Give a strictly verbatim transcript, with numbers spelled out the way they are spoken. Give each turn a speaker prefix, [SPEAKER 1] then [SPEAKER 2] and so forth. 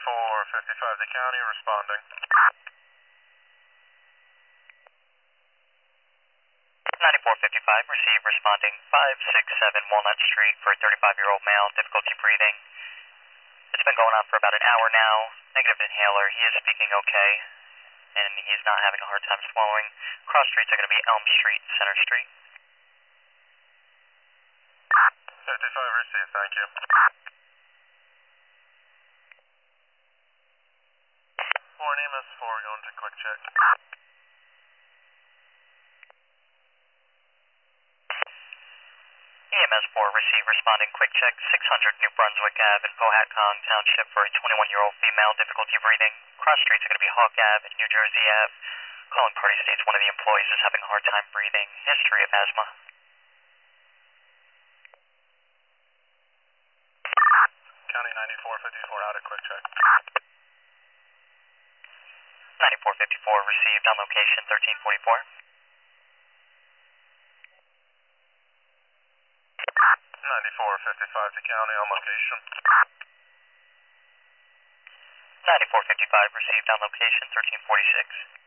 [SPEAKER 1] ninety-four fifty-five to county, responding.
[SPEAKER 2] ninety-four fifty-five, receive, responding five six seven Walnut Street for a thirty-five-year-old male, difficulty breathing. It's been going on for about an hour now, negative inhaler, he is speaking okay, and he's not having a hard time swallowing. Cross streets are going to be Elm Street, Center Street.
[SPEAKER 1] fifty-five received, thank you. four and E M S four, going to quick check.
[SPEAKER 2] E M S four, receive, responding, quick check, six hundred New Brunswick Avenue in Pohatcong Township for a twenty-one-year-old female, difficulty breathing. Cross streets are going to be Hawk Avenue and New Jersey Avenue. Calling party states one of the employees is having a hard time breathing. History of asthma.
[SPEAKER 1] County ninety-four fifty-four, out of quick check.
[SPEAKER 2] ninety-four fifty-four, received on location thirteen forty-four.
[SPEAKER 1] ninety-four fifty-five to county, on location.
[SPEAKER 2] ninety-four fifty-five, received on location thirteen forty-six.